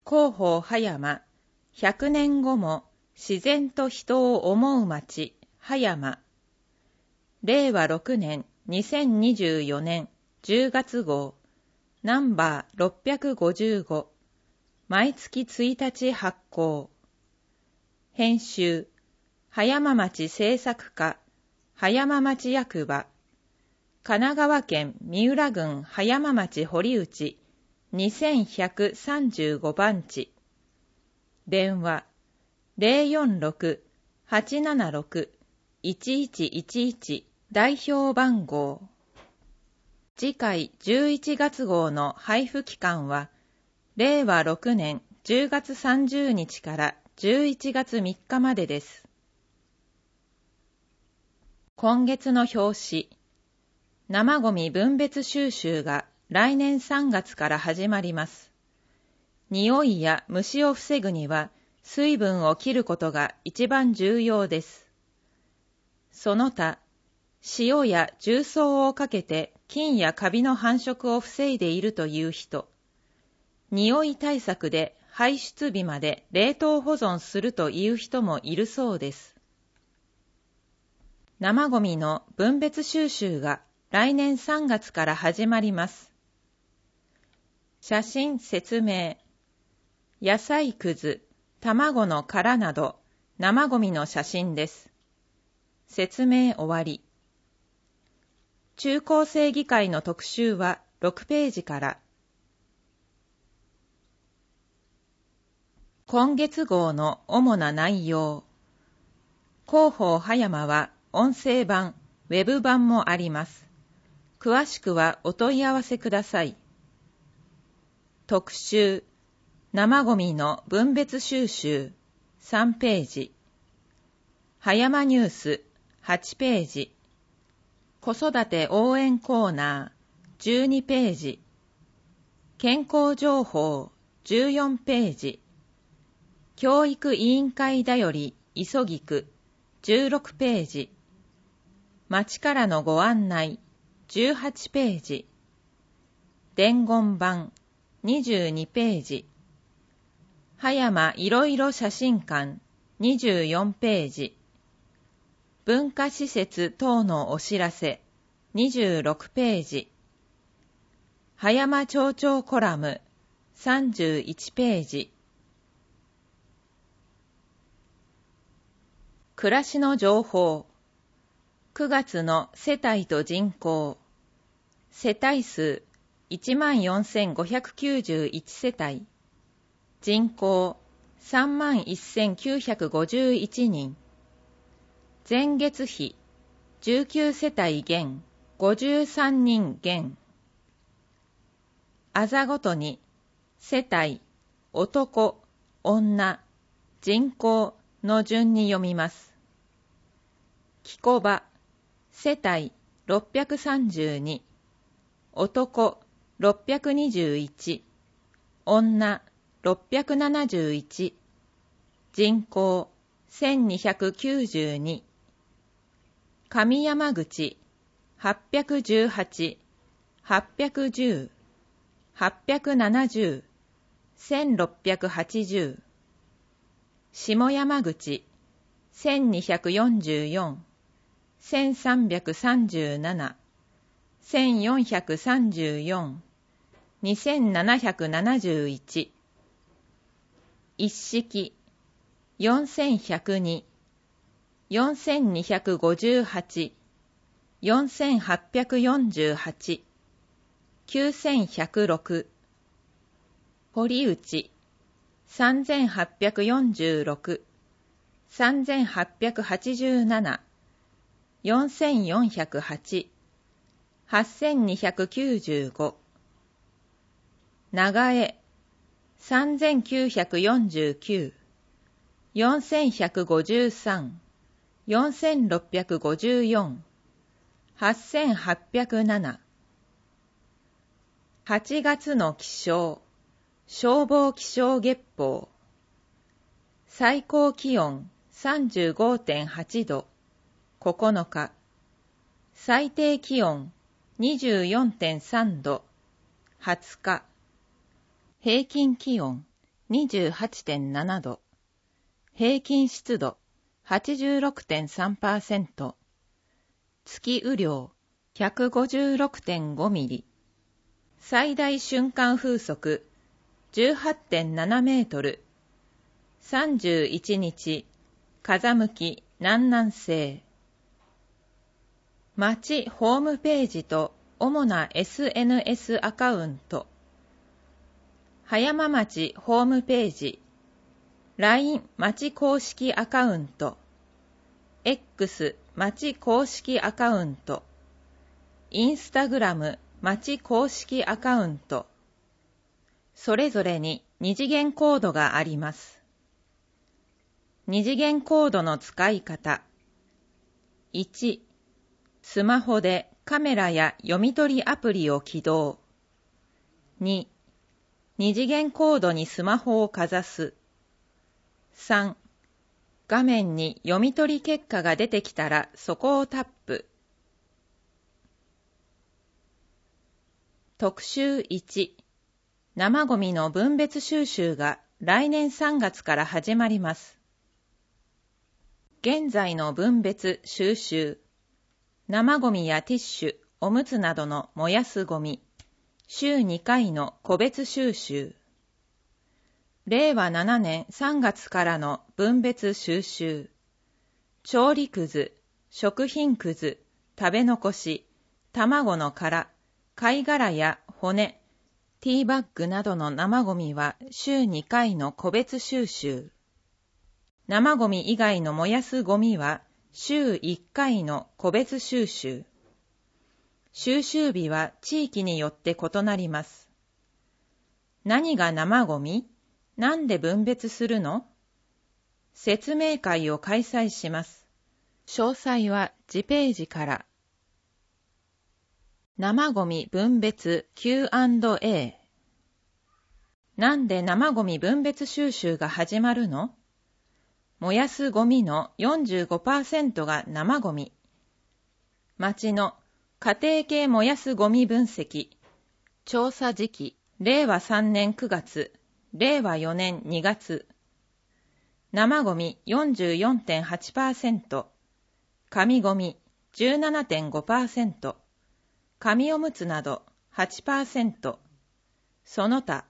広報葉山、100年後も自然と人を思う町、葉山。令和6年2024年10月号、ナンバー655、毎月1日発行。編集、葉山町制作課、葉山町役場、神奈川県三浦郡葉山町堀内、2135番地。電話、046-876-1111代表番号。次回11月号の配布期間は、令和6年10月30日から11月3日までです。今月の表紙、生ゴミ分別収集が来年3月から始まります。匂いや虫を防ぐには水分を切ることが一番重要です。その他、塩や重曹をかけて菌やカビの繁殖を防いでいるという人、匂い対策で排出日まで冷凍保存するという人もいるそうです。生ゴミの分別収集が来年3月から始まります。写真説明。野菜くず、卵の殻など生ゴミの写真です。説明終わり。中高生議会の特集は6ページから。今月号の主な内容。広報葉山は音声版、ウェブ版もあります。詳しくはお問い合わせください。特集、生ゴミの分別収集、3ページ。葉山ニュース、8ページ。子育て応援コーナー、12ページ。健康情報、14ページ。教育委員会だより、急ぎく、16ページ。町からのご案内、18ページ。伝言版、22ページ。葉山いろいろ写真館、24ページ。文化施設等のお知らせ、26ページ。葉山町長コラム、31ページ。暮らしの情報。9月の世帯と人口。世帯数 14,591 世帯。人口 31,951 人。前月比19世帯減53人減。あざごとに世帯、男、女、人口の順に読みます。きこば、世帯632、男621、女671、人口1292。上山口818、810、870、1680。下山口1244、1337、1434、2771。一式4102、4258、4848、9106。堀内3846、3887、4408、8295。長江3949、4153、4654、8807。8月の気象、消防気象月報。最高気温 35.8 度、9日。最低気温 24.3 度、20日。平均気温 28.7 度。平均湿度 86.3%。月雨量 156.5 ミリ。最大瞬間風速 18.7 メートル。31日、風向き南南西。町ホームページと主な SNS アカウント。葉山町ホームページ。LINE 町公式アカウント。X 町公式アカウント。Instagram 町公式アカウント。それぞれに二次元コードがあります。二次元コードの使い方。1、スマホでカメラや読み取りアプリを起動。2、二次元コードにスマホをかざす。3、画面に読み取り結果が出てきたらそこをタップ。特集1、生ゴミの分別収集が来年3月から始まります。現在の分別収集。生ゴミやティッシュ、おむつなどの燃やすゴミ。週2回の個別収集。令和7年3月からの分別収集。調理くず、食品くず、食べ残し、卵の殻、貝殻や骨、ティーバッグなどの生ゴミは週2回の個別収集。生ゴミ以外の燃やすゴミは週1回の個別収集。収集日は地域によって異なります。何が生ゴミ？なんで分別するの？説明会を開催します。詳細は次ページから。生ゴミ分別 Q&A。なんで生ゴミ分別収集が始まるの？燃やすゴミの 45% が生ゴミ。町の家庭系燃やすゴミ分析。調査時期、令和3年9月、令和4年2月。生ゴミ 44.8%、紙ゴミ 17.5%、紙おむつなど 8%、その他。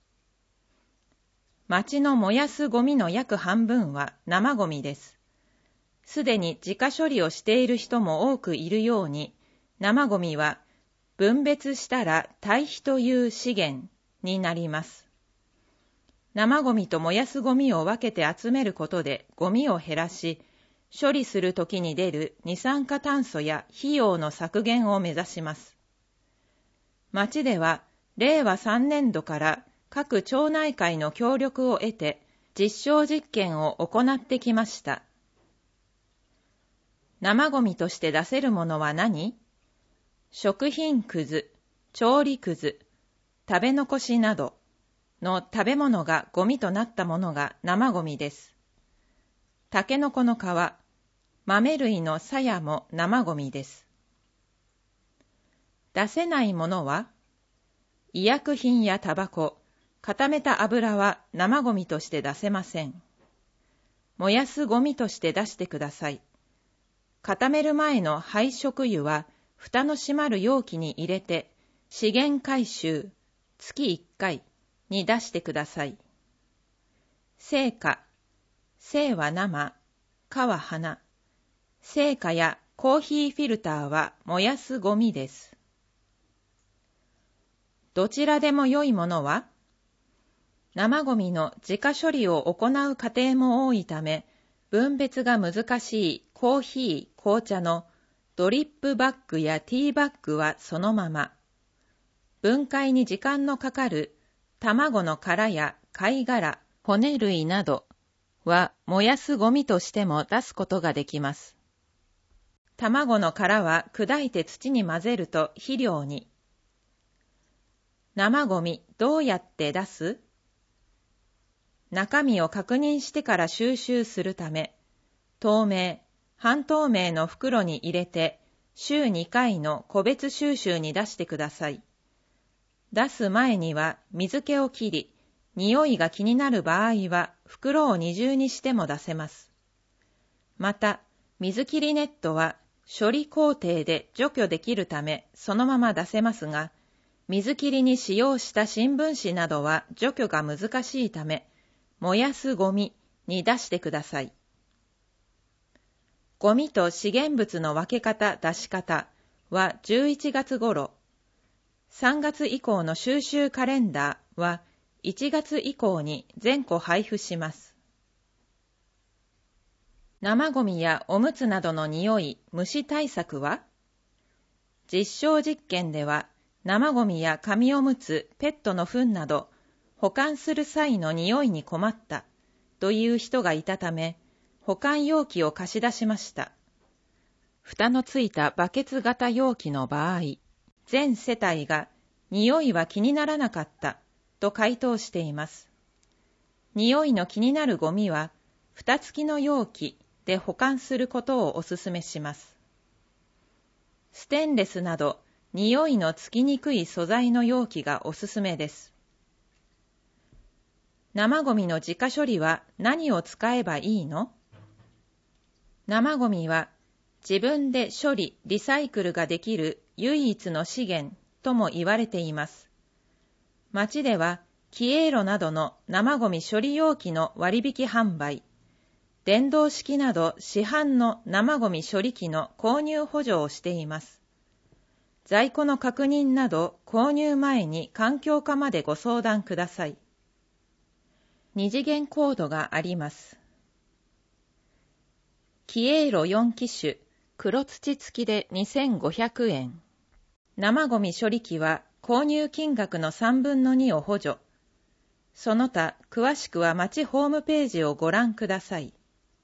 町の燃やすゴミの約半分は生ゴミです。すでに自家処理をしている人も多くいるように、生ゴミは分別したら堆肥という資源になります。生ゴミと燃やすゴミを分けて集めることでゴミを減らし、処理するときに出る二酸化炭素や費用の削減を目指します。町では令和3年度から各町内会の協力を得て実証実験を行ってきました。生ゴミとして出せるものは何？食品くず、調理くず、食べ残しなどの食べ物がゴミとなったものが生ゴミです。タケノコの皮、豆類の鞘も生ゴミです。出せないものは、医薬品やタバコ、固めた油は生ゴミとして出せません。燃やすゴミとして出してください。固める前の廃食油は、蓋の閉まる容器に入れて、資源回収、月1回に出してください。生花、生は生、花は花。生花やコーヒーフィルターは燃やすゴミです。どちらでも良いものは？生ゴミの自家処理を行う家庭も多いため、分別が難しいコーヒー、紅茶のドリップバッグやティーバッグはそのまま。分解に時間のかかる卵の殻や貝殻、骨類などは燃やすゴミとしても出すことができます。卵の殻は砕いて土に混ぜると肥料に。生ゴミどうやって出す？中身を確認してから収集するため、透明、半透明の袋に入れて、週2回の個別収集に出してください。出す前には水気を切り、 匂いが気になる場合は袋を二重にしても出せます。また、水切りネットは処理工程で除去できるためそのまま出せますが、水切りに使用した新聞紙などは除去が難しいため、燃やすゴミに出してください。ゴミと資源物の分け方・出し方は11月頃、3月以降の収集カレンダーは1月以降に全個配布します。生ゴミやおむつなどの匂い・虫対策は？実証実験では、生ゴミや紙おむつ、ペットの糞など、保管する際の匂いに困ったという人がいたため、保管容器を貸し出しました。蓋のついたバケツ型容器の場合、全世帯が匂いは気にならなかったと回答しています。匂いの気になるゴミは、蓋付きの容器で保管することをお勧めします。ステンレスなど、匂いのつきにくい素材の容器がおすすめです。生ゴミの自家処理は何を使えばいいの？生ゴミは自分で処理・リサイクルができる唯一の資源とも言われています。町ではキエーロなどの生ゴミ処理容器の割引販売、電動式など市販の生ゴミ処理機の購入補助をしています。在庫の確認など購入前に環境課までご相談ください。二次元コードがあります。キエーロ4機種、黒土付きで2500円。生ゴミ処理機は購入金額の3分の2を補助。その他、詳しくは町ホームページをご覧ください。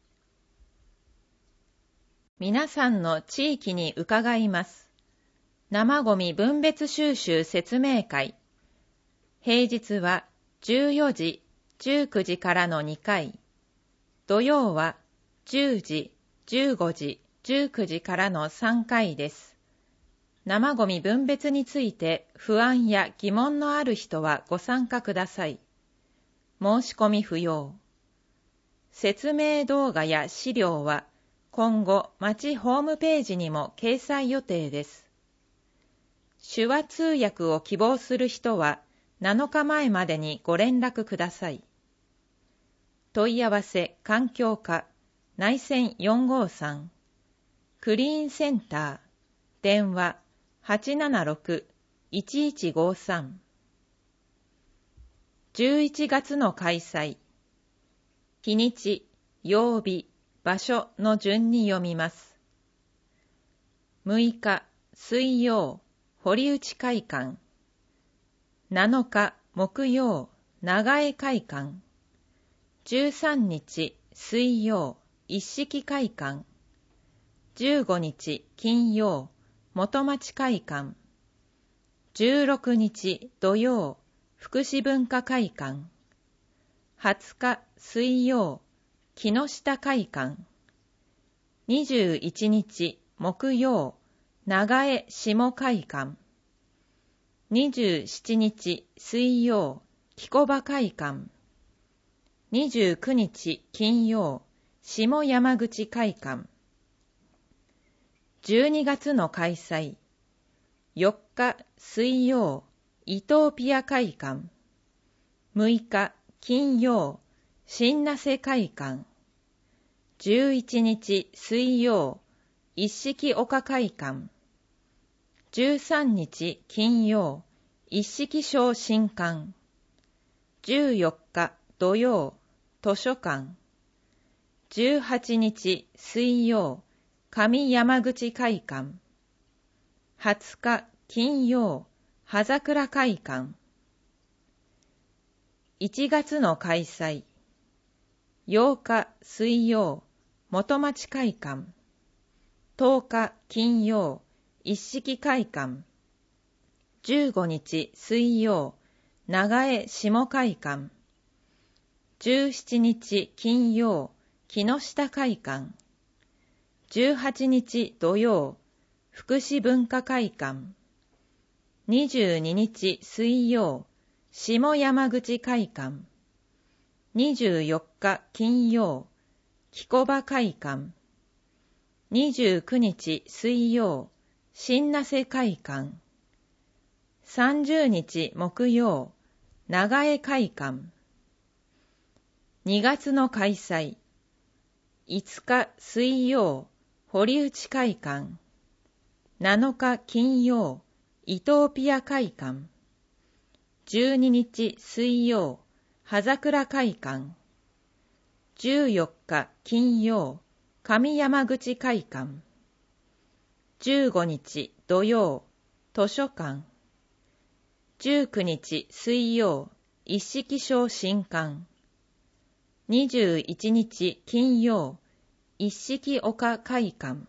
皆さんの地域に伺います。生ゴミ分別収集説明会。平日は14時、19時からの2回。土曜は10時、15時、19時からの3回です。生ゴミ分別について不安や疑問のある人はご参加ください。申し込み不要。説明動画や資料は今後町ホームページにも掲載予定です。手話通訳を希望する人は7日前までにご連絡ください。問い合わせ環境課内線453クリーンセンター電話 876-1153 11月の開催。日にち、曜日、場所の順に読みます。6日水曜堀内会館、7日木曜長江会館、13日水曜一色会館、15日金曜元町会館、16日土曜福祉文化会館、20日水曜木下会館、21日木曜長江下会館、27日水曜木小場会館、29日金曜下山口会館。12月の開催。4日水曜イトーピア会館、6日金曜新名瀬会館、11日水曜一色岡会館、13日金曜一色小新館、14日土曜図書館、18日水曜上山口会館、20日金曜葉桜会館。1月の開催。8日水曜元町会館、10日金曜一色会館、15日水曜長江下会館、17日金曜木下会館、18日土曜福祉文化会館、22日水曜下山口会館。24日金曜、木古場会館。29日水曜、新名瀬会館。30日木曜、長江会館。2月の開催。5日水曜、堀内会館。7日金曜、イトーピア会館。12日水曜、葉桜会館。14日金曜、上山口会館。15日土曜、図書館。19日水曜、一色小新館。21日金曜、一色岡会館。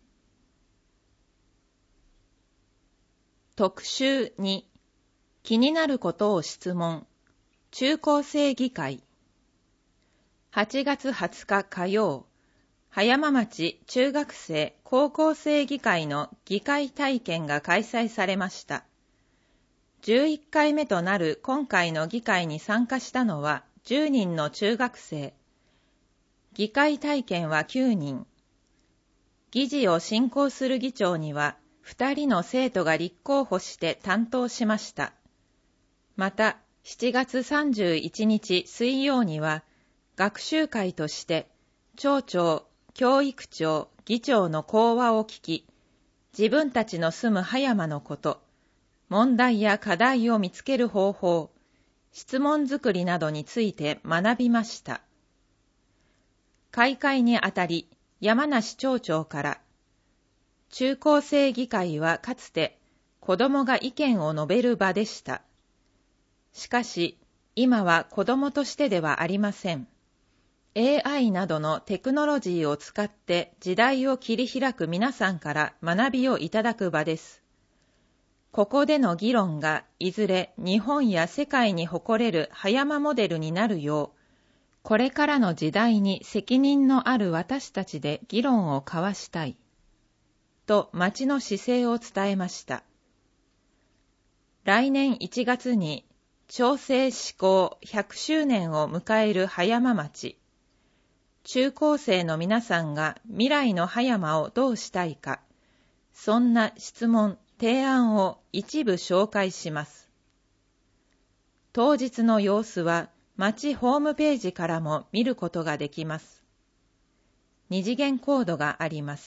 特集2、気になることを質問。中高生議会。8月20日火曜、葉山町中学生高校生議会の議会体験が開催されました。11回目となる今回の議会に参加したのは10人の中学生。議会体験は9人。議事を進行する議長には2人の生徒が立候補して担当しました。また、7月31日水曜には、学習会として、町長、教育長、議長の講話を聞き、自分たちの住む葉山のこと、問題や課題を見つける方法、質問作りなどについて学びました。開会にあたり、山梨町長から、中高生議会はかつて子供が意見を述べる場でした。しかし、今は子供としてではありません。AI などのテクノロジーを使って時代を切り開く皆さんから学びをいただく場です。ここでの議論がいずれ日本や世界に誇れる葉山モデルになるよう、これからの時代に責任のある私たちで議論を交わしたい。と町の姿勢を伝えました。来年1月に町政施行100周年を迎える葉山町。中高生の皆さんが未来の葉山をどうしたいか、そんな質問、提案を一部紹介します。当日の様子は町ホームページからも見ることができます。二次元コードがあります。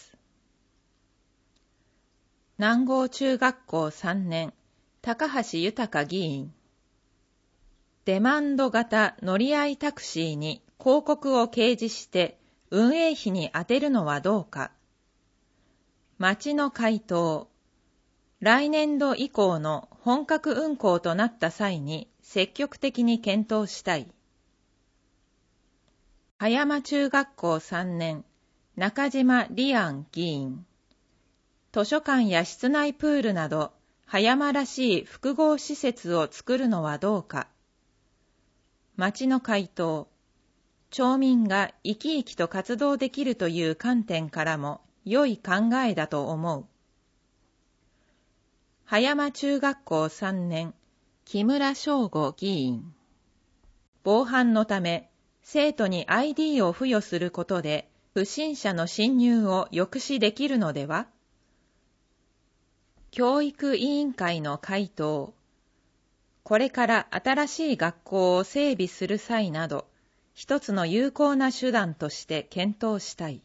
南郷中学校3年、高橋豊議員。デマンド型乗り合いタクシーに広告を掲示して運営費に充てるのはどうか。町の回答。来年度以降の本格運行となった際に積極的に検討したい。葉山中学校3年、中島理安議員。図書館や室内プールなど、葉山らしい複合施設を作るのはどうか。町の回答。町民が生き生きと活動できるという観点からも良い考えだと思う。葉山中学校3年、木村翔吾議員。防犯のため、生徒に ID を付与することで、不審者の侵入を抑止できるのでは？教育委員会の回答。これから新しい学校を整備する際など、一つの有効な手段として検討したい。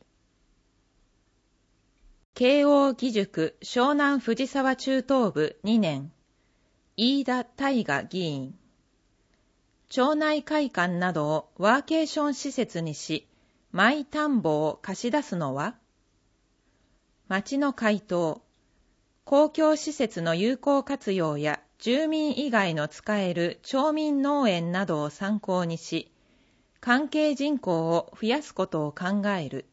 慶応義塾湘南藤沢中等部2年、飯田大我議員。町内会館などをワーケーション施設にし、マイ田んぼを貸し出すのは？町の回答。公共施設の有効活用や住民以外の使える町民農園などを参考にし、関係人口を増やすことを考える。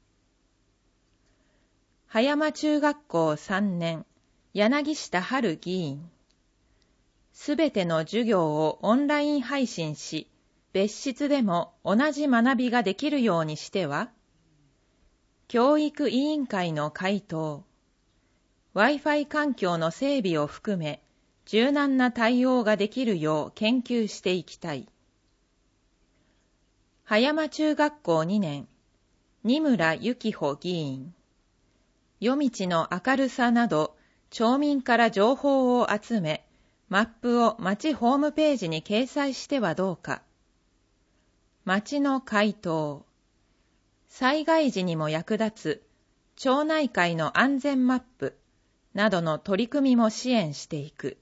葉山中学校3年、柳下春議員。すべての授業をオンライン配信し、別室でも同じ学びができるようにしては？教育委員会の回答。Wi-Fi 環境の整備を含め、 柔軟な対応ができるよう研究していきたい。葉山中学校2年、二村幸穂議員。夜道の明るさなど、町民から情報を集め、マップを町ホームページに掲載してはどうか。町の回答。災害時にも役立つ、町内会の安全マップなどの取り組みも支援していく。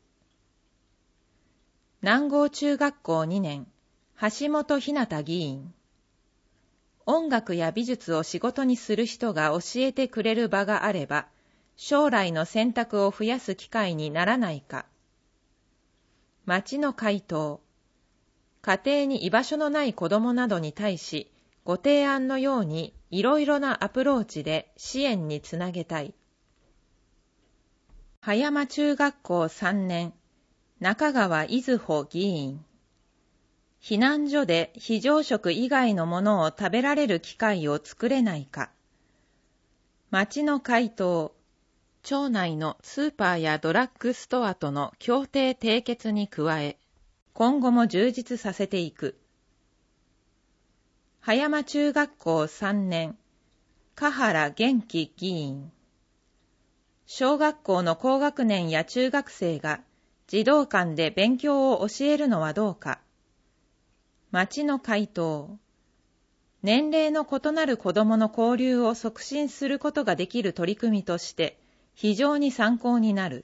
南郷中学校2年、橋本ひなた議員。音楽や美術を仕事にする人が教えてくれる場があれば、将来の選択を増やす機会にならないか。町の回答。家庭に居場所のない子どもなどに対し、ご提案のようにいろいろなアプローチで支援につなげたい。葉山中学校3年、中川いずほ議員。避難所で非常食以外のものを食べられる機会を作れないか。町の回答。町内のスーパーやドラッグストアとの協定締結に加え、今後も充実させていく。葉山中学校3年、香原元気議員。小学校の高学年や中学生が児童館で勉強を教えるのはどうか。町の回答。年齢の異なる子どもの交流を促進することができる取り組みとして非常に参考になる。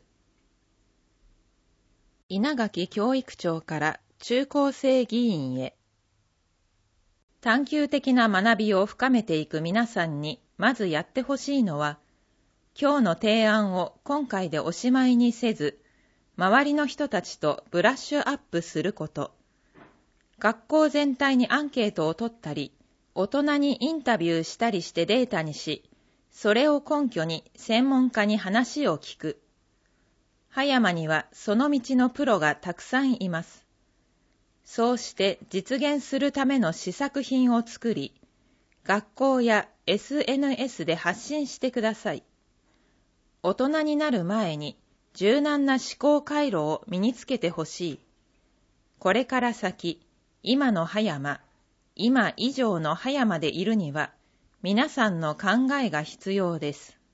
稲垣教育長から中高生議員へ。探究的な学びを深めていく皆さんにまずやってほしいのは、今日の提案を今回でおしまいにせず、周りの人たちとブラッシュアップすること。学校全体にアンケートを取ったり、大人にインタビューしたりしてデータにし、それを根拠に専門家に話を聞く。葉山にはその道のプロがたくさんいます。そうして実現するための試作品を作り、学校や SNS で発信してください。大人になる前に柔軟な思考回路を身につけてほしい。これから先、今の葉山、今以上の葉山でいるには、皆さんの考えが必要です。